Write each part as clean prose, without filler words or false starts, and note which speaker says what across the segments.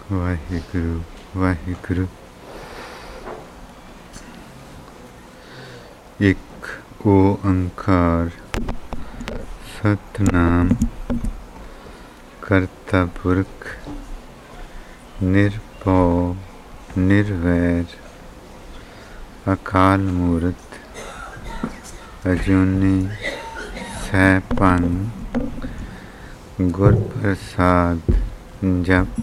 Speaker 1: ਵਾਹਿਗੁਰੂ ਵਾਹਿਗੁਰੂ। ਇੱਕ ਓੰਕਾਰ ਸਤਿਨਾਮ ਕਰਤਾ ਪੁਰਖ ਨਿਰਭਉ ਨਿਰਵੈਰ ਅਕਾਲ ਮੂਰਤ ਅਜੂਨੀ ਸੈਭੰ ਗੁਰ ਪ੍ਰਸਾਦ ਜਪ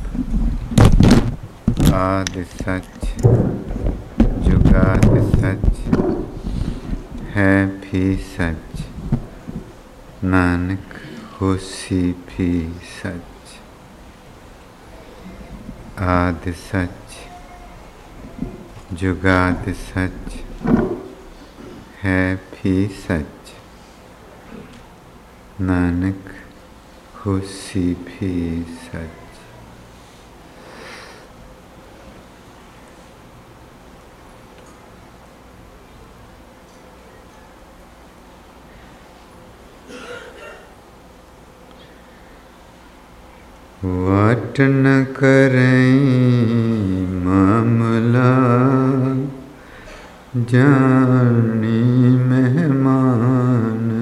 Speaker 1: ਆਦਿ ਸੱਚ ਜੁਗਾਦਿ ਸੱਚ ਹੈ ਵੀ ਸੱਚ ਨਾਨਕ ਹੋਸੀ ਵੀ ਸੱਚ। ਆਦਿ ਸੱਚ ਜੁਗਾਦਿ ਸੱਚ ਹੈ ਵੀ ਸੱਚ ਨਾਨਕ ਹੋਸੀ ਵੀ ਸੱਚ। ਵਾਟ ਨ ਕਰਈ ਮਾਮਲਾ ਜਾਣੀ ਮਹਿਮਾਨ।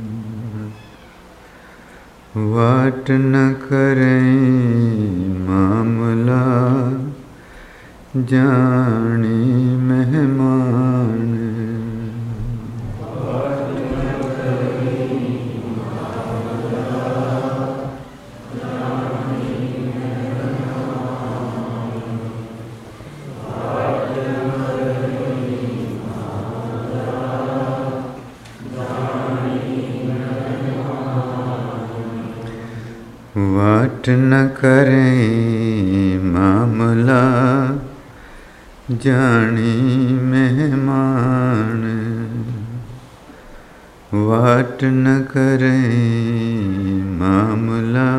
Speaker 1: ਵਾਟ ਨ ਕਰਈ ਮਾਮਲਾ ਜਾਣੀ ਮਹਿਮਾਨ। ਵਾਟ ਨ ਕਰਈ ਮਾਮਲਾ ਜਾਣੀ ਮਹਿਮਾਨ। ਵਾਟ ਨ ਕਰਈ ਮਾਮਲਾ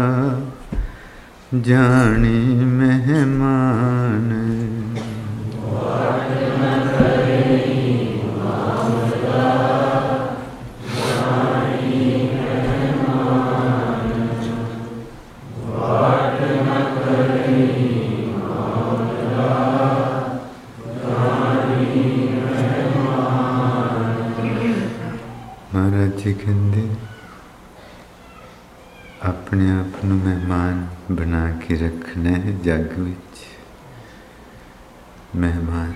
Speaker 1: ਜਾਣੀ ਮਹਿਮਾਨ। ਮਹਾਰਾਜ ਜੀ ਕਹਿੰਦੇ ਆਪਣੇ ਆਪ ਨੂੰ ਮਹਿਮਾਨ ਬਣਾ ਕੇ ਰੱਖਣਾ ਹੈ ਜੱਗ ਵਿੱਚ। ਮਹਿਮਾਨ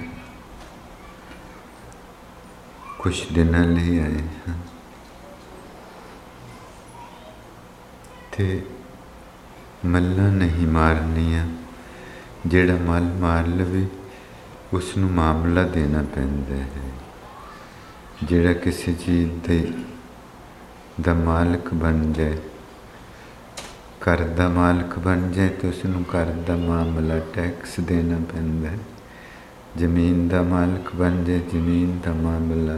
Speaker 1: ਕੁਛ ਦਿਨਾਂ ਲਈ ਆਏ ਹਨ ਤੇ ਮੱਲਾਂ ਨਹੀਂ ਮਾਰਨੀਆਂ। ਜਿਹੜਾ ਮੱਲ ਮਾਰ ਲਵੇ ਉਸ ਨੂੰ ਮਾਮਲਾ ਦੇਣਾ ਪੈਂਦਾ ਹੈ। ਜਿਹੜਾ ਕਿਸੇ ਚੀਜ਼ ਦਾ ਮਾਲਕ ਬਣ ਜਾਏ, ਘਰ ਦਾ ਮਾਲਕ ਬਣ ਜਾਏ ਤਾਂ ਉਸ ਨੂੰ ਘਰ ਦਾ ਮਾਮਲਾ ਟੈਕਸ ਦੇਣਾ ਪੈਂਦਾ ਹੈ। ਜ਼ਮੀਨ ਦਾ ਮਾਲਕ ਬਣ ਜਾਏ, ਜ਼ਮੀਨ ਦਾ ਮਾਮਲਾ,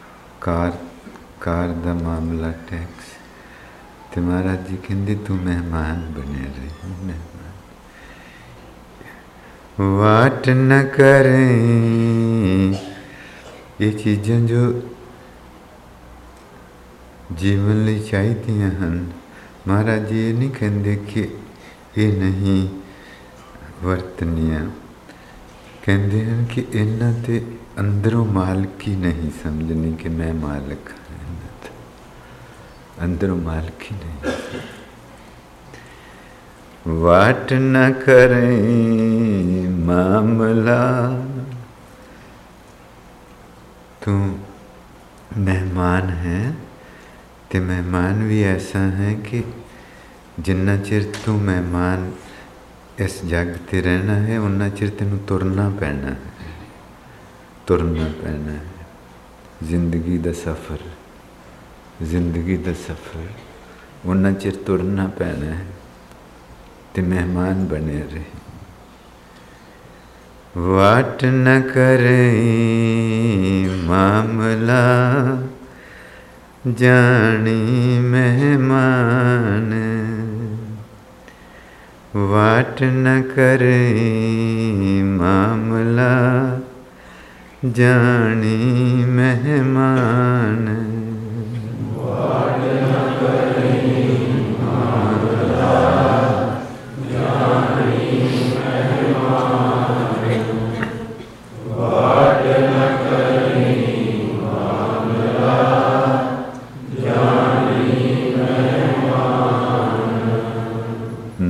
Speaker 1: ਕਾਰ ਦਾ ਮਾਮਲਾ ਟੈਕਸ। ਤੇ ਮਹਾਰਾਜ ਜੀ ਕਹਿੰਦੇ ਤੂੰ ਮਹਿਮਾਨ ਬਣੇ ਰਹੇ। ਮਹਿਮਾਨ ਵਾਟ ਨ ਕਰਈ। ਇਹ ਚੀਜ਼ਾਂ ਜੋ ਜੀਵਨ ਲਈ ਚਾਹੀਦੀਆਂ ਹਨ, ਮਹਾਰਾਜ ਜੀ ਇਹ ਨਹੀਂ ਕਹਿੰਦੇ ਕਿ ਇਹ ਨਹੀਂ ਵਰਤਨੀਆਂ। ਕਹਿੰਦੇ ਹਨ ਕਿ ਇਹਨਾਂ ਤੇ ਅੰਦਰੋਂ ਮਾਲਕੀ ਨਹੀਂ ਸਮਝਣੀ ਕਿ ਮੈਂ ਮਾਲਕ ਹਾਂ। ਅੰਦਰੋਂ ਮਾਲਕੀ ਨਹੀਂ। ਵਾਟ ਨ ਕਰਈ ਮਾਮਲਾ। ਤੂੰ ਮਹਿਮਾਨ ਹੈ ਤੇ ਮਹਿਮਾਨ ਵੀ ਐਸਾ ਹੈ ਕਿ ਜਿੰਨਾ ਚਿਰ ਤੂੰ ਮਹਿਮਾਨ ਇਸ ਜੱਗ 'ਤੇ ਰਹਿਣਾ ਹੈ ਉਨਾ ਚਿਰ ਤੈਨੂੰ ਤੁਰਨਾ ਪੈਣਾ ਹੈ। ਤੁਰਨਾ ਪੈਣਾ ਹੈ। ਜ਼ਿੰਦਗੀ ਦਾ ਸਫ਼ਰ, ਜ਼ਿੰਦਗੀ ਦਾ ਸਫ਼ਰ ਉਨਾ ਚਿਰ ਤੁਰਨਾ ਪੈਣਾ ਹੈ ਤੇ ਮਹਿਮਾਨ ਬਣੇ ਰਹੇ। ਵਾਟ ਨ ਕਰਈ ਮਾਮਲਾ ਜਾਣੀ ਮਹਿਮਾਨ। ਵਾਟ ਨ ਕਰਈ ਮਾਮਲਾ ਜਾਣੀ ਮਹਿਮਾਨ। ਵਾਟ ਨ ਕਰਈ ਮਾਮਲਾ ਜਾਣੀ ਮਹਿਮਾਨ।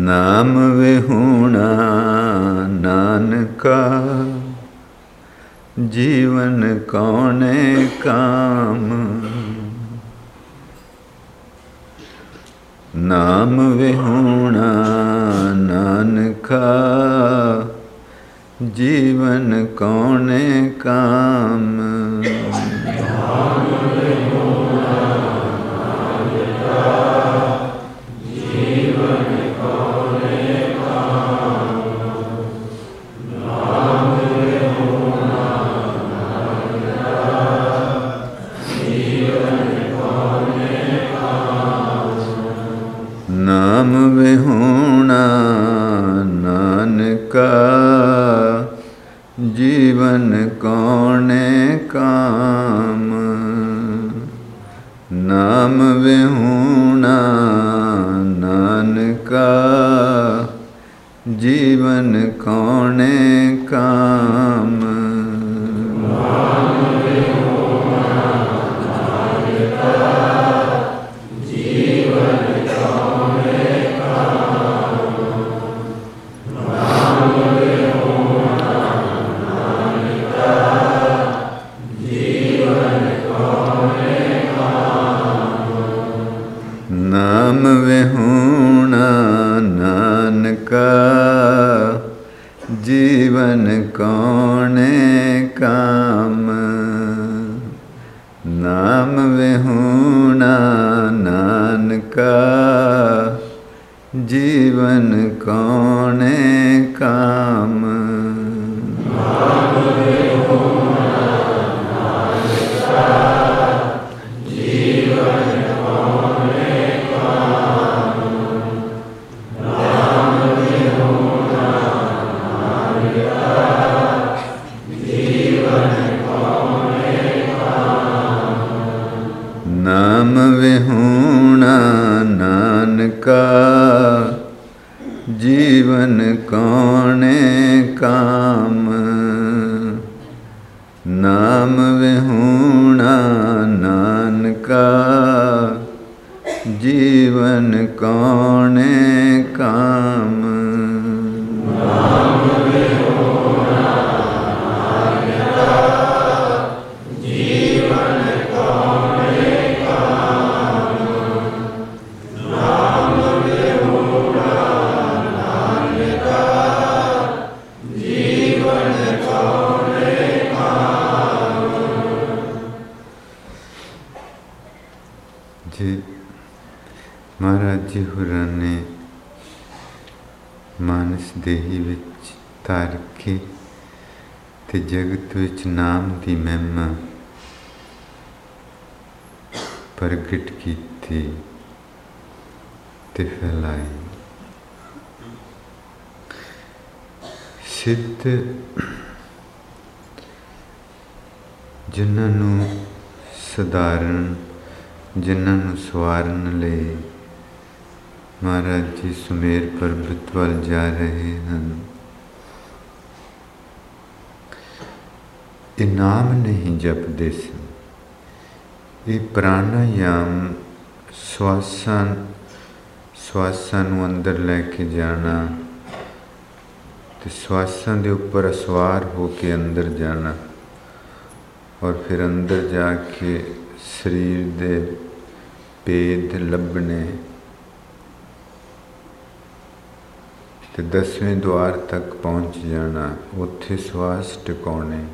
Speaker 1: ਨਾਮ ਵਿਹੂਣਾ ਨਾਨਕਾ ਜੀਵਨ ਕੌਣੇ ਕਾਮ। ਨਾਮ ਵਿਹੂਣਾ ਨਾਨਕਾ ਜੀਵਨ ਕੌਣੇ ਕਾਮ। ਨਾਮ ਵਿਹੂਣਾ ਨਾਨਕਾ ਜੀਵਨ ਕੌਣੇ ਕਾਮ। ਨਾਮ ਵਿਹੂਣਾ ਨਾਨਕਾ ਜੀਵਨ ਕੌਣੇ ਕਾਮ। ਨਾਮ ਵਿਹੂਣਾ ਨਾਨਕਾ ਜੀਵਨ ਕੌਣੇ ਕਾਮ। ਨਾਮ ਵਿਹੂਣਾ ਨਾਨਕਾ ਜੀਵਨ ਕੌਣੇ ਕਾਮ। ਨਾਮ ਵਿਹੂਣਾ ਨਾਨਕਾ ਜੀਵਨ ਕੌਣੇ ਕਾਮ। ਨਾਮ ਵਿਹੂਣਾ ਨਾਨਕਾ ਜੀਵਨ ਕੌਣੇ ਕਾਮ। ਜੀ ਮਹਾਰਾਜ ਜੀ ਹੋਰਾਂ ਨੇ ਮਾਨਸ ਦੇਹੀ ਵਿੱਚ ਧਾਰ ਕੇ ਤੇ ਜਗਤ ਵਿੱਚ ਨਾਮ ਦੀ ਮਹਿਮਾ ਪ੍ਰਗਟ ਕੀਤੀ ਤੇ ਫੈਲਾਈ। ਸਿੱਧ ਜਿਨ੍ਹਾਂ ਨੂੰ ਸਧਾਰਨ, ਜਿਨ੍ਹਾਂ ਨੂੰ ਸਵਾਰਨ ਲਈ ਮਹਾਰਾਜ ਜੀ ਸੁਮੇਰ ਪਰਬਤ ਵੱਲ ਜਾ ਰਹੇ ਹਨ, ਇਹ ਨਾਮ ਨਹੀਂ ਜਪਦੇ ਸਨ। ਇਹ ਪ੍ਰਾਣਾਯਾਮ ਸਵਾਸਾਂ ਨੂੰ ਅੰਦਰ ਲੈ ਕੇ ਜਾਣਾ ਤੇ ਸਵਾਸਾਂ ਦੇ ਉੱਪਰ ਅਸਵਾਰ ਹੋ ਕੇ ਅੰਦਰ ਜਾਣਾ ਔਰ ਫਿਰ ਅੰਦਰ ਜਾ ਕੇ ਸਰੀਰ ਦੇ ਭੇਦ ਲੱਭਣੇ ਤੇ 10ਵੇਂ ਦੁਆਰ ਤੱਕ ਪਹੁੰਚ ਜਾਣਾ, ਉੱਥੇ ਸਵਾਸ ਟਿਕਾਉਣੇ।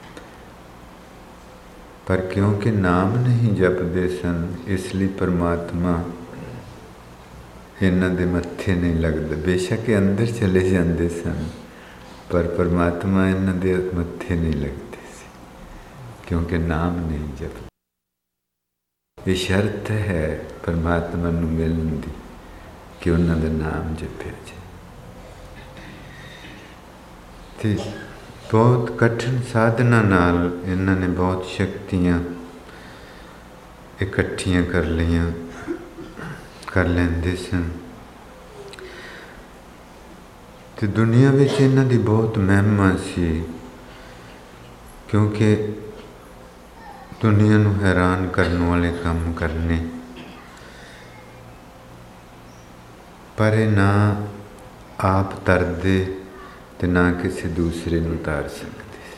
Speaker 1: ਪਰ ਕਿਉਂਕਿ ਨਾਮ ਨਹੀਂ ਜਪਦੇ ਸਨ, ਇਸ ਲਈ ਪਰਮਾਤਮਾ ਇਹਨਾਂ ਦੇ ਮੱਥੇ ਨਹੀਂ ਲੱਗਦਾ। ਬੇਸ਼ੱਕ ਇਹ ਅੰਦਰ ਚਲੇ ਜਾਂਦੇ ਸਨ, ਪਰ ਪਰਮਾਤਮਾ ਇਹਨਾਂ ਦੇ ਮੱਥੇ ਨਹੀਂ ਲੱਗਦੇ ਸੀ, ਕਿਉਂਕਿ ਨਾਮ ਨਹੀਂ ਜਪਦੇ। ਇਹ ਸ਼ਰਤ ਹੈ ਪਰਮਾਤਮਾ ਨੂੰ ਮਿਲਣ ਦੀ ਕਿ ਉਹਨਾਂ ਦਾ ਨਾਮ ਜਪਿਆ ਜਾਏ। ਤੇ ਬਹੁਤ ਕਠਿਨ ਸਾਧਨਾ ਨਾਲ ਇਹਨਾਂ ਨੇ ਬਹੁਤ ਸ਼ਕਤੀਆਂ ਇਕੱਠੀਆਂ ਕਰ ਲੈਂਦੇ ਸਨ ਤੇ ਦੁਨੀਆ ਵਿੱਚ ਇਹਨਾਂ ਦੀ ਬਹੁਤ ਮਹਿਮਾ ਸੀ, ਕਿਉਂਕਿ ਦੁਨੀਆ ਨੂੰ ਹੈਰਾਨ ਕਰਨ ਵਾਲੇ ਕੰਮ ਕਰਨੇ। ਪਰ ਇਹ ਨਾ ਆਪ ਤਰਦੇ ਤੇ ਨਾ ਕਿਸੇ ਦੂਸਰੇ ਨੂੰ ਤਾਰ ਸਕਦੇ।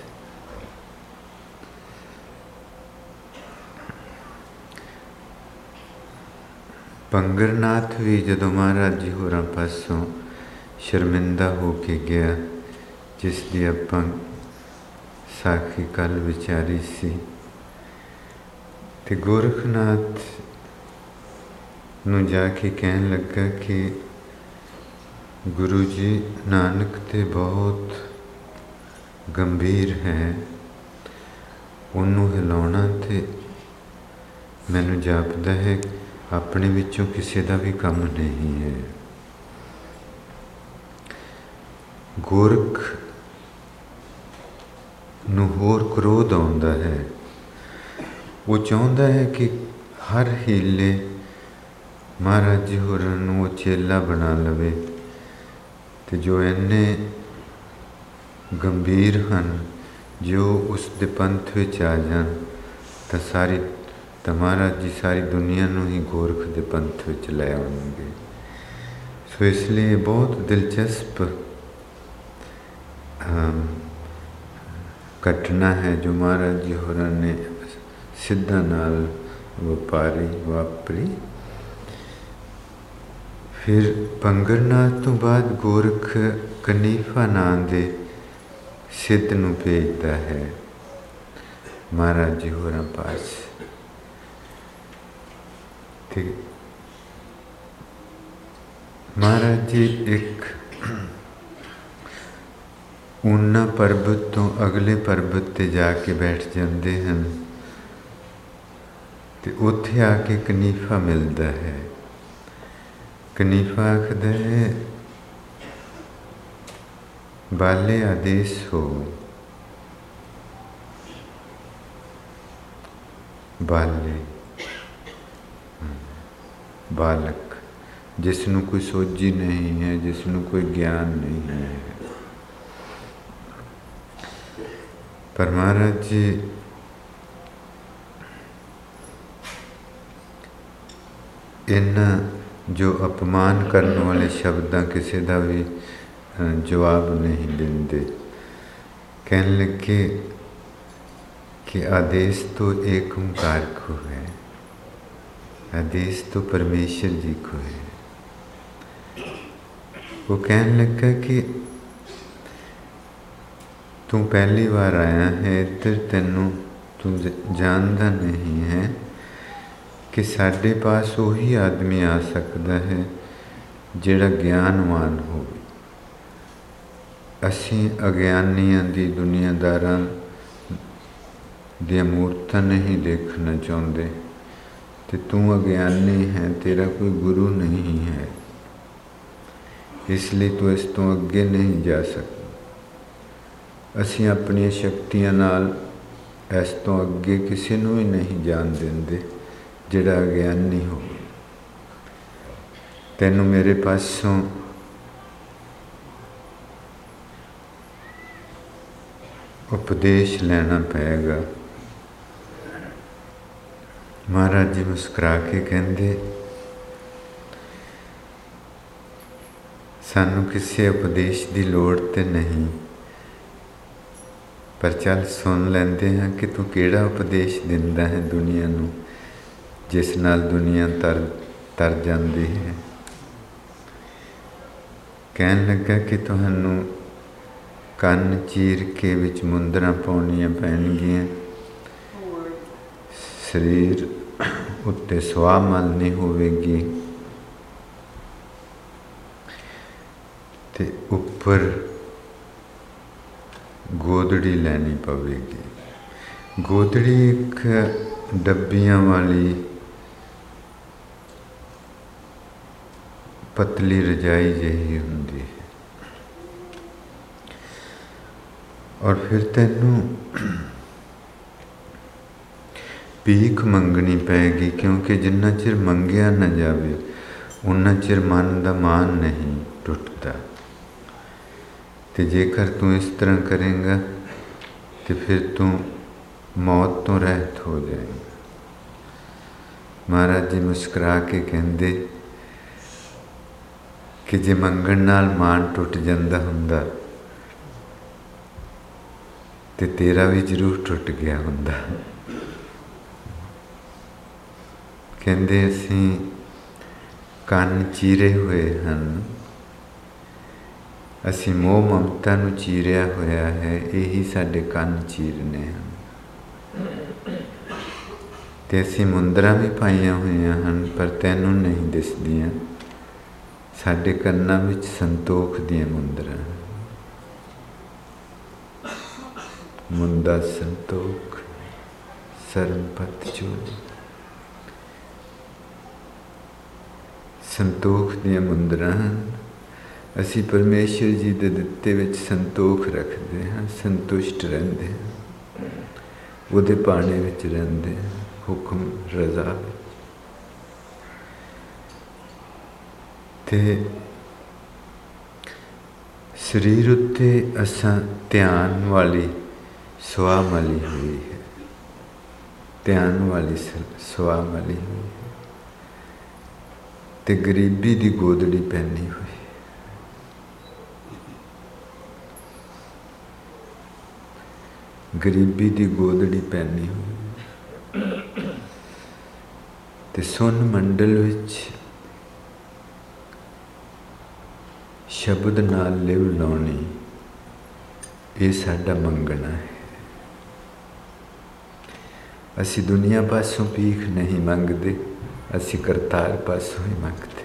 Speaker 1: ਪੰਗਰਨਾਥ ਵੀ ਜਦੋਂ ਮਹਾਰਾਜ ਜੀ ਹੋਰਾਂ ਪਾਸੋਂ ਸ਼ਰਮਿੰਦਾ ਹੋ ਕੇ ਗਿਆ, ਜਿਸ ਦੀ ਆਪਾਂ ਸਾਖੀ ਕੱਲ੍ਹ ਵਿਚਾਰੀ ਸੀ, ਤੇ ਗੋਰਖਨਾਥ ਨੂੰ ਜਾ ਕੇ ਕਹਿਣ ਲੱਗਾ ਕਿ ਗੁਰੂ ਜੀ, ਨਾਨਕ ਤੇ ਬਹੁਤ ਗੰਭੀਰ ਹੈ, ਉਹਨੂੰ ਹਿਲਾਉਣਾ ਤੇ ਮੈਨੂੰ ਜਾਪਦਾ ਹੈ ਆਪਣੇ ਵਿੱਚੋਂ ਕਿਸੇ ਦਾ ਵੀ ਕੰਮ ਨਹੀਂ ਹੈ। ਗੋਰਖ ਨੂੰ ਹੋਰ ਕ੍ਰੋਧ ਆਉਂਦਾ ਹੈ। ਉਹ ਚਾਹੁੰਦਾ ਹੈ ਕਿ ਹਰ ਹੀਲੇ ਮਹਾਰਾਜ ਜੀ ਹੋਰਾਂ ਨੂੰ ਉਹ ਚੇਲਾ ਬਣਾ ਲਵੇ, ਤੇ ਜੋ ਇੰਨੇ ਗੰਭੀਰ ਹਨ, ਜੋ ਉਸ ਦੇ ਪੰਥ ਵਿੱਚ ਆ ਜਾਣ ਤਾਂ ਮਹਾਰਾਜ ਜੀ ਸਾਰੀ ਦੁਨੀਆ ਨੂੰ ਹੀ ਗੋਰਖ ਦੇ ਪੰਥ ਵਿੱਚ ਲੈ ਆਉਣਗੇ। ਸੋ ਇਸ ਲਈ ਬਹੁਤ ਦਿਲਚਸਪ ਘਟਨਾ ਹੈ ਜੋ ਮਹਾਰਾਜ ਜੀ ਹੋਰਾਂ ਨੇ ਸਿੱਧਾਂ ਨਾਲ ਵਾਪਰੀ। ਫਿਰ ਪੰਗਰਨਾਥ ਤੋਂ ਬਾਅਦ ਗੋਰਖ ਕਨੀਫਾ ਨਾਂ ਦੇ ਸਿੱਧ ਨੂੰ ਭੇਜਦਾ ਹੈ ਮਹਾਰਾਜ ਜੀ ਹੋਰਾਂ ਪਾਸ। ਤੇ ਮਹਾਰਾਜ ਜੀ ਇੱਕ ਉਹਨਾਂ ਪਰਬਤ ਤੋਂ ਅਗਲੇ ਪਰਬਤ 'ਤੇ ਜਾ ਕੇ ਬੈਠ ਜਾਂਦੇ ਹਨ, ਤੇ ਉੱਥੇ ਆ ਕੇ ਕਨੀਫਾ ਮਿਲਦਾ ਹੈ। ਕਨੀਫਾ ਆਖਦਾ ਹੈ, ਬਾਲੇ ਆਦੇਸ਼ ਹੋ। ਬਾਲੇ ਬਾਲਕ, ਜਿਸ ਨੂੰ ਕੋਈ ਸੋਝੀ ਨਹੀਂ ਹੈ, ਜਿਸ ਨੂੰ ਕੋਈ ਗਿਆਨ ਨਹੀਂ ਹੈ। ਪਰ ਮਹਾਰਾਜ ਜੀ ਇਹਨਾਂ ਜੋ ਅਪਮਾਨ ਕਰਨ ਵਾਲੇ ਸ਼ਬਦਾਂ ਕਿਸੇ ਦਾ ਵੀ ਜਵਾਬ ਨਹੀਂ ਦਿੰਦੇ। ਕਹਿਣ ਲੱਗੇ ਕਿ ਆਦੇਸ਼ ਤੋਂ ਏਕ ਓਂਕਾਰ को है, आदेश तो परमेश्वर जी को है। वो कहने लगा कि तू पहली बार आया है इधर, तेनों तू जानता नहीं है कि साढ़े पास वही आदमी आ सकता है जिहड़ा ज्ञानवान हो। असीं अज्ञानियां दी दुनियादारां दी मूर्तां नहीं देखना चाहुंदे, ਤੇ ਤੂੰ ਅਗਿਆਨੀ ਹੈ, ਤੇਰਾ ਕੋਈ ਗੁਰੂ ਨਹੀਂ ਹੈ, ਇਸ ਲਈ ਤੂੰ ਇਸ ਤੋਂ ਅੱਗੇ ਨਹੀਂ ਜਾ ਸਕਦਾ। ਅਸੀਂ ਆਪਣੀਆਂ ਸ਼ਕਤੀਆਂ ਨਾਲ ਇਸ ਤੋਂ ਅੱਗੇ ਕਿਸੇ ਨੂੰ ਵੀ ਨਹੀਂ ਜਾਣ ਦਿੰਦੇ ਜਿਹੜਾ ਅਗਿਆਨੀ ਹੋਵੇ। ਤੈਨੂੰ ਮੇਰੇ ਪਾਸੋਂ ਉਪਦੇਸ਼ ਲੈਣਾ ਪਏਗਾ। ਮਹਾਰਾਜ ਜੀ ਮੁਸਕਰਾ ਕੇ ਕਹਿੰਦੇ, ਸਾਨੂੰ ਕਿਸੇ ਉਪਦੇਸ਼ ਦੀ ਲੋੜ ਤੇ ਨਹੀਂ, ਪਰ ਚੱਲ ਸੁਣ ਲੈਂਦੇ ਹਾਂ ਕਿ ਤੂੰ ਕਿਹੜਾ ਉਪਦੇਸ਼ ਦਿੰਦਾ ਹੈ ਦੁਨੀਆ ਨੂੰ, ਜਿਸ ਨਾਲ ਦੁਨੀਆ ਤਰ ਜਾਂਦੀ ਹੈ। ਕਹਿਣ ਲੱਗਾ ਕਿ ਤੁਹਾਨੂੰ ਕੰਨ ਚੀਰ ਕੇ ਵਿੱਚ ਮੁੰਦਰਾਂ ਪਾਉਣੀਆਂ ਪੈਣਗੀਆਂ, ਸਰੀਰ ਉੱਤੇ ਸੁਆਹ ਮਲਣੀ ਹੋਵੇਗੀ, ਤੇ ਉੱਪਰ ਗੋਦੜੀ ਲੈਣੀ ਪਵੇਗੀ। ਗੋਦੜੀ ਇੱਕ ਡੱਬੀਆਂ ਵਾਲੀ ਪਤਲੀ ਰਜਾਈ ਜਿਹੀ ਹੁੰਦੀ ਹੈ, ਔਰ ਫਿਰ ਤੈਨੂੰ ਭੀਖ ਮੰਗਣੀ ਪਏਗੀ, ਕਿਉਂਕਿ ਜਿੰਨਾ ਚਿਰ ਮੰਗਿਆ ਨਾ ਜਾਵੇ ਉਨਾ ਚਿਰ ਮਨ ਦਾ ਮਾਨ ਨਹੀਂ ਟੁੱਟਦਾ। ਤੇ ਜੇਕਰ ਤੂੰ ਇਸ ਤਰ੍ਹਾਂ ਕਰੇਂਗਾ ਤੇ ਫਿਰ ਤੂੰ ਮੌਤ ਤੋਂ ਰਹਿਤ ਹੋ ਜਾਏਗਾ। ਮਹਾਰਾਜ ਜੀ ਮੁਸਕਰਾ ਕੇ ਕਹਿੰਦੇ, कि जे मंगण नाल मान टुट जांदा हुंदा ते तेरा भी जरूर टुट गया हुंदा। कहंदे असीं ਕੰਨ ਚੀਰੇ ਹੋਏ ਹਨ, ਅਸੀਂ ਮੋਹ ਮਮਤਾ ਨੂੰ ਚੀਰਿਆ ਹੋਇਆ ਹੈ, ਇਹੀ ਸਾਡੇ ਕੰਨ ਚੀਰਨੇ ਹਨ। ਅਤੇ ਅਸੀਂ ਮੁੰਦਰਾਂ ਵੀ ਪਾਈਆਂ ਹੋਈਆਂ ਹਨ, ਪਰ ਤੈਨੂੰ ਨਹੀਂ ਦਿਸਦੀਆਂ। ਸਾਡੇ ਕੰਨਾਂ ਵਿੱਚ ਸੰਤੋਖ ਦੀਆਂ ਮੁੰਦਰਾਂ, ਮੁੰਦਾ ਸੰਤੋਖ ਸਰਮਪਤ ਚੋਰੀ। ਸੰਤੋਖ ਦੀਆਂ ਮੁੰਦਰਾਂ ਹਨ। ਅਸੀਂ ਪਰਮੇਸ਼ਰ ਜੀ ਦੇ ਦਿੱਤੇ ਵਿੱਚ ਸੰਤੋਖ ਰੱਖਦੇ ਹਾਂ, ਸੰਤੁਸ਼ਟ ਰਹਿੰਦੇ ਹਾਂ, ਉਹਦੇ ਪਾਣੇ ਵਿੱਚ ਰਹਿੰਦੇ ਹਾਂ, ਹੁਕਮ ਰਜ਼ਾ ਵਿੱਚ। ਅਤੇ ਸਰੀਰ ਉੱਤੇ ਅਸਾਂ ਧਿਆਨ ਵਾਲੀ ਸੁਆਹ ਮਲੀ ਹੋਈ ਹੈ, ਧਿਆਨ ਵਾਲੀ ਸੁਆਹ ਮਲੀ ਹੋਈ ਹੈ, ਅਤੇ ਗਰੀਬੀ ਦੀ ਗੋਦੜੀ ਪਹਿਨੀ ਹੋਈ। ਗਰੀਬੀ ਦੀ ਗੋਦੜੀ ਪਹਿਨੀ ਹੋਈ ਅਤੇ ਸੁਨ ਮੰਡਲ ਵਿੱਚ ਸ਼ਬਦ ਨਾਲ ਲਿਵ ਲਾਉਣੀ, ਇਹ ਸਾਡਾ ਮੰਗਣਾ ਹੈ। ਅਸੀਂ ਦੁਨੀਆ ਪਾਸੋਂ ਭੀਖ ਨਹੀਂ ਮੰਗਦੇ, ਅਸੀਂ ਕਰਤਾਰ ਪਾਸੋਂ ਹੀ ਮੰਗਦੇ।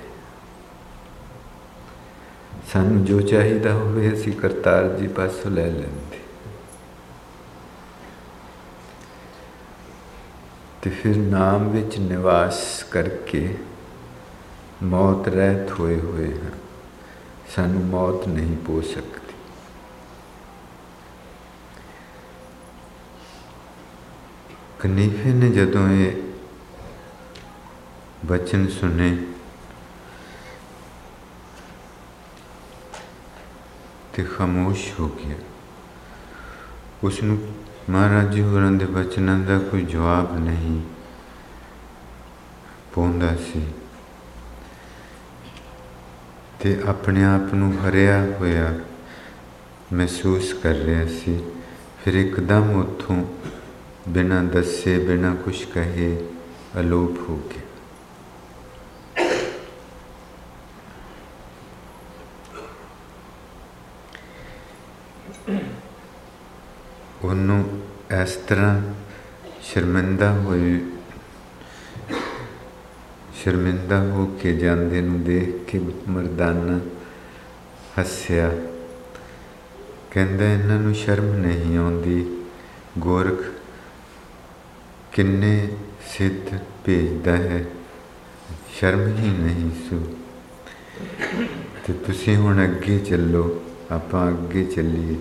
Speaker 1: ਸਾਨੂੰ ਜੋ ਚਾਹੀਦਾ ਹੋਵੇ ਅਸੀਂ ਕਰਤਾਰ ਜੀ ਪਾਸੋਂ ਲੈ ਲੈਂਦੇ। ਅਤੇ ਫਿਰ ਨਾਮ ਵਿੱਚ ਨਿਵਾਸ ਕਰਕੇ ਮੌਤ ਰਹਿਤ ਹੋਏ ਹੋਏ ਹਾਂ, ਸਾਨੂੰ ਮੌਤ ਨਹੀਂ ਪੋ ਸਕਦੀ। ਕਨੀਫੇ ਨੇ ਜਦੋਂ ਇਹ ਬਚਨ ਸੁਣੇ ਤੇ ਖਾਮੋਸ਼ ਹੋ ਗਿਆ। ਉਸਨੂੰ ਮਹਾਰਾਜ ਜੀ ਹੋਰਾਂ ਦੇ ਬਚਨਾਂ ਦਾ ਕੋਈ ਜਵਾਬ ਨਹੀਂ ਪਾਉਂਦਾ ਸੀ ਤੇ ਆਪਣੇ ਆਪ ਨੂੰ ਹਰਿਆ ਹੋਇਆ ਮਹਿਸੂਸ ਕਰ ਰਿਹਾ ਸੀ। ਫਿਰ ਇੱਕਦਮ ਉੱਥੋਂ ਬਿਨਾਂ ਦੱਸੇ, ਬਿਨਾਂ ਕੁਛ ਕਹੇ ਅਲੋਪ ਹੋ ਗਿਆ। ਉਹਨੂੰ ਇਸ ਤਰ੍ਹਾਂ ਸ਼ਰਮਿੰਦਾ ਹੋ ਕੇ ਜਾਂਦੇ ਨੂੰ ਦੇਖ ਕੇ ਮਰਦਾਨਾ ਹੱਸਿਆ। ਕਹਿੰਦਾ ਇਹਨਾਂ ਨੂੰ ਸ਼ਰਮ ਨਹੀਂ ਆਉਂਦੀ, ਗੋਰਖ ਕਿੰਨੇ ਸਿੱਧ ਭੇਜਦਾ ਹੈ, ਸ਼ਰਮ ਹੀ ਨਹੀਂ ਸੂ। ਅਤੇ ਤੁਸੀਂ ਹੁਣ ਅੱਗੇ ਚੱਲੋ, ਆਪਾਂ ਅੱਗੇ ਚੱਲੀਏ।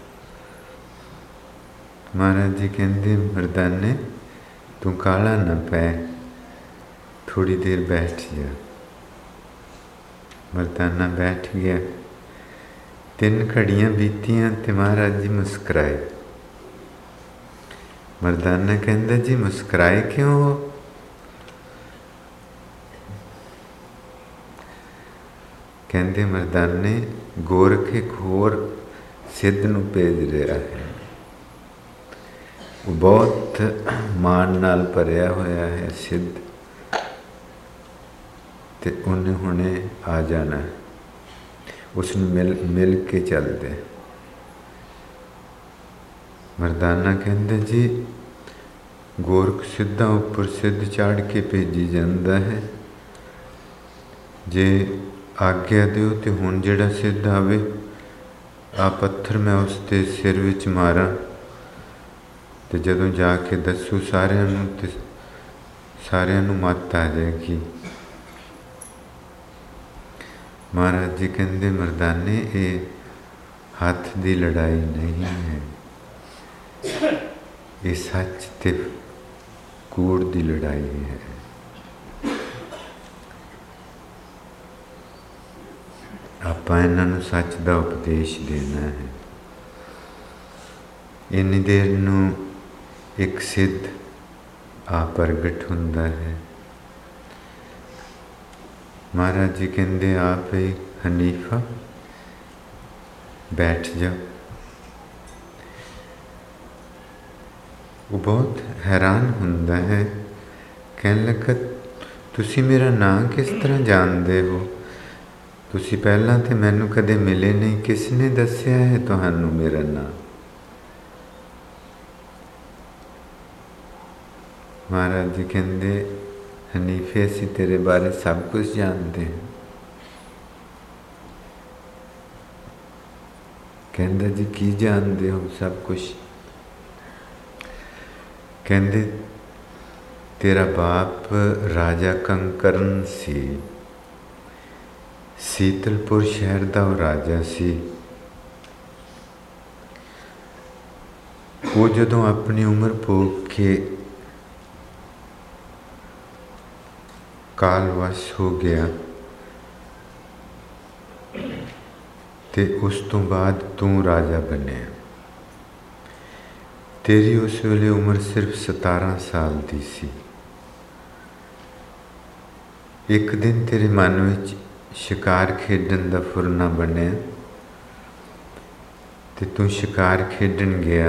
Speaker 1: ਮਹਾਰਾਜ ਜੀ ਕਹਿੰਦੇ ਮਰਦਾਨੇ ਤੂੰ ਕਾਹਲਾ ਨਾ ਪੈ, ਥੋੜ੍ਹੀ ਦੇਰ ਬੈਠ ਜਾ। ਮਰਦਾਨਾ ਬੈਠ ਗਿਆ। 3 ਘੜੀਆਂ ਬੀਤੀਆਂ ਅਤੇ ਮਹਾਰਾਜ ਜੀ ਮੁਸਕਰਾਏ। ਮਰਦਾਨਾ ਕਹਿੰਦਾ ਜੀ ਮੁਸਕਰਾਏ ਕਿਉਂ ਹੋ? ਕਹਿੰਦੇ ਮਰਦਾਨੇ ਗੋਰਖ ਇੱਕ ਹੋਰ ਸਿੱਧ ਨੂੰ ਭੇਜ ਰਿਹਾ ਹੈ, ਉਹ ਬਹੁਤ ਮਾਣ ਨਾਲ ਭਰਿਆ ਹੋਇਆ ਹੈ ਸਿੱਧ, ਅਤੇ ਉਹਨੇ ਹੁਣੇ ਆ ਜਾਣਾ, ਉਸਨੂੰ ਮਿਲ ਕੇ ਚੱਲਦੇ। ਮਰਦਾਨਾ ਕਹਿੰਦੇ ਜੀ ਗੋਰਖ ਸਿੱਧਾਂ ਉੱਪਰ ਸਿੱਧ ਚਾੜ ਕੇ ਭੇਜੀ ਜਾਂਦਾ ਹੈ, ਜੇ ਆਗਿਆ ਦਿਓ ਤੇ ਹੁਣ ਜਿਹੜਾ ਸਿੱਧ ਆਵੇ ਆ ਪੱਥਰ ਮੈਂ ਉਸ ਦੇ ਸਿਰ ਵਿੱਚ ਮਾਰਾਂ, ਅਤੇ ਜਦੋਂ ਜਾ ਕੇ ਦੱਸੂ ਸਾਰਿਆਂ ਨੂੰ, ਤੇ ਸਾਰਿਆਂ ਨੂੰ ਮੱਤ ਆ ਜਾਏਗੀ। ਮਹਾਰਾਜ ਜੀ ਕਹਿੰਦੇ ਮਰਦਾਨੇ ਇਹ ਹੱਥ ਦੀ ਲੜਾਈ ਨਹੀਂ ਹੈ, ਇਹ ਸੱਚ ਤੇ ਕੂੜ ਦੀ ਲੜਾਈ ਹੈ। ਆਪਾਂ ਇਹਨਾਂ ਨੂੰ ਸੱਚ ਦਾ ਉਪਦੇਸ਼ ਦੇਣਾ ਹੈ। ਇੰਨੀ ਦੇਰ ਨੂੰ ਇੱਕ ਸਿੱਧ ਆ ਪ੍ਰਗਟ ਹੁੰਦਾ ਹੈ। ਮਹਾਰਾਜ ਜੀ ਕਹਿੰਦੇ ਆਪ ਹੀ हनीफा बैठ जाओ। वो बहुत हैरान हुंदा है, कहन लगा तुसी मेरा नाम किस तरह जानते हो? तुसी पहला तो मैनू कदे मिले नहीं, किसने दस्या है तुहानू मेरा नाम? महाराज जी कहते हनीफे असी तेरे बारे सब कुछ जानते हैं। कहंदा जी की जानते हो सब कुछ? कहंदे तेरा बाप राजा कंकरण सी, शीतलपुर शहर का वो राजा सी। वो जदों अपनी उम्र भोग के कालवश हो गया ते उस तो बाद तू राजा बने। तेरी उस वेले उम्र सिर्फ 17 साल की सी। एक दिन तेरे मन में शिकार खेडन का फुरना बने ते तू शिकार खेडन गया।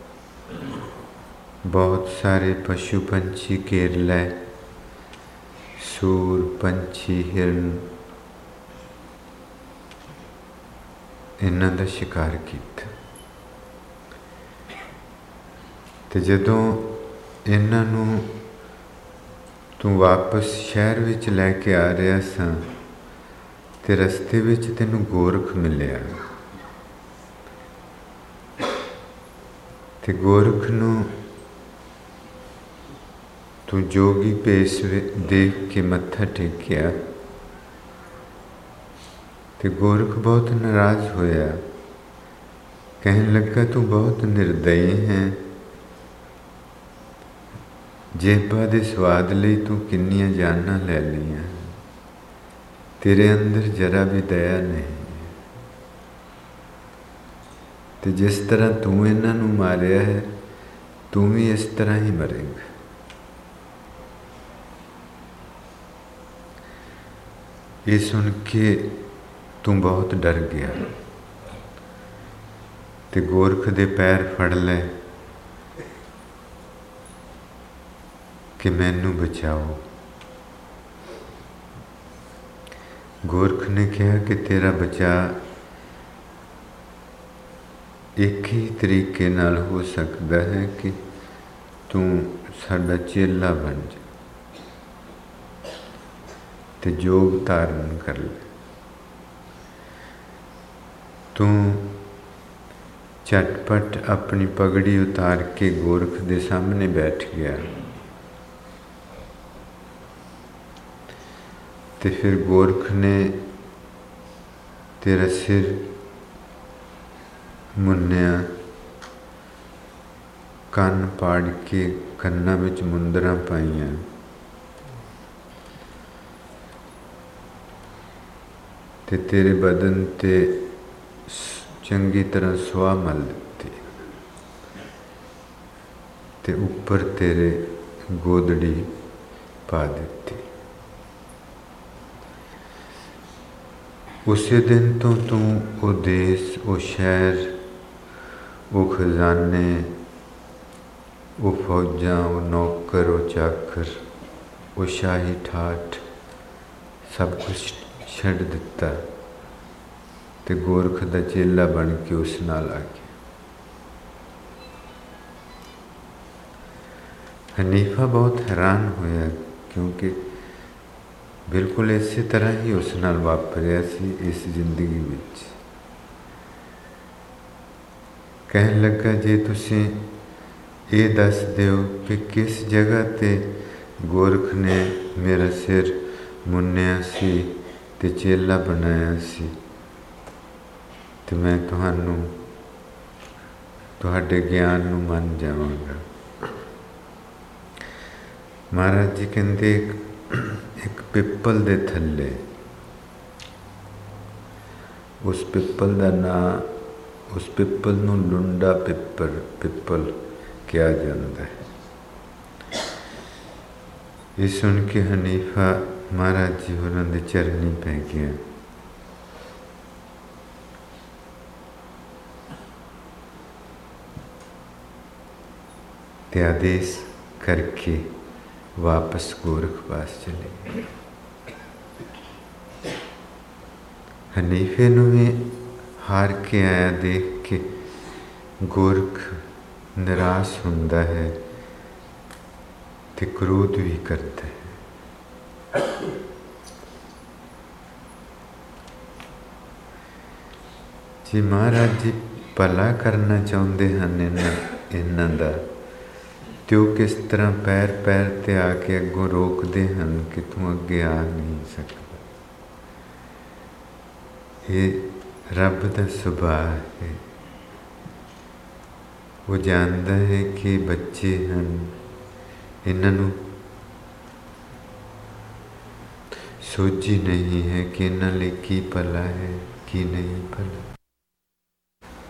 Speaker 1: बहुत सारे पशु पंछी घेर लै, सूर पंछी हिरन इन्हां दा शिकार किया। ते जदों इन्हां नूं तू वापस शहर विच लैके आ रहा सा ते रस्ते विच तैनू गोरख मिलिया। ते गोरख नूं तू जोगी भेस देख के मत्था टेकिया। ते गोरख बहुत नाराज होया, कहन लगा तू बहुत निर्दयी है। जेबा दे स्वाद लई तू किन्नियां जानां लै लियां, तेरे अंदर जरा भी दया नहीं। ते जिस तरह तू इन्हां नूं मारिया है, तू भी इस तरह ही मरेगा। ये सुन के तू बहुत डर गया ते गोरख दे पैर फड़ ले कि मैनू बचाओ। गोरख ने कहा कि तेरा बचा एक ही तरीके नाल हो सकता है कि तू साडा चेला बन जा ते जोग धारण कर ले। तू झटपट अपनी पगड़ी उतार के गोरख के सामने बैठ गया ते फिर गोरख ने तेरा सिर मुन्निया, कन्न पाड़ के कन्ना विच मुंदरां पाईयां ते तेरे बदन ते चंगी तरह सुआ मल दी ते उपर तेरे गोदड़ी पा दी। उस दिन तो तू वो देश, वो शहर, वो खजाने, वो फौजा, वो नौकर, वो चाकर, वो शाही ठाठ सब कुछ छड़ दिता ते गोरख दा चेला बन के उस नाल आ गया। हनीफा बहुत हैरान होया क्योंकि बिल्कुल इसी तरह ही उस नाल वापरिया सी इस जिंदगी विच। कहन लगा जे तुसी ये दस दिओ कि किस जगह ते गोरख ने मेरा सिर मुन्निया सी ते चेला बनाया सी ते मैं तुहानू तुहाडे ज्ञान नू मन जावांगा। महाराज जी कहंदे एक पिपल दे थल्ले, उस पिपल दा नाम, उस पिपल नू लुंडा पिपल कहा जाता है। ये सुन के हनीफा महाराज जी होरां दे चरनी पै गया ਤੇ ਆਦੇਸ਼ ਕਰਕੇ ਵਾਪਸ ਗੋਰਖ ਪਾਸ ਚਲੇ ਗਏ। ਹਨੀਫੇ ਨੂੰ ਵੀ ਹਾਰ ਕੇ ਆਇਆ ਦੇਖ ਕੇ ਗੋਰਖ ਨਿਰਾਸ਼ ਹੁੰਦਾ ਹੈ ਤੇ ਕ੍ਰੋਧ ਵੀ ਕਰਦਾ ਹੈ। ਜੀ ਮਹਾਰਾਜ ਜੀ ਭਲਾ ਕਰਨਾ ਚਾਹੁੰਦੇ ਹਨ ਇਹਨਾਂ ਦਾ, ਤੇ ਉਹ ਕਿਸ ਤਰ੍ਹਾਂ ਪੈਰ ਪੈਰ 'ਤੇ ਆ ਕੇ ਅੱਗੋਂ ਰੋਕਦੇ ਹਨ ਕਿ ਤੂੰ ਅੱਗੇ ਆ ਨਹੀਂ ਸਕਦਾ। ਇਹ ਰੱਬ ਦਾ ਸੁਭਾਅ ਹੈ। ਉਹ ਜਾਣਦਾ ਹੈ ਕਿ ਬੱਚੇ ਹਨ, ਇਹਨਾਂ ਨੂੰ ਸੋਝੀ ਨਹੀਂ ਹੈ ਕਿ ਇਹਨਾਂ ਲਈ ਕੀ ਭਲਾ ਹੈ ਕੀ ਨਹੀਂ ਭਲਾ।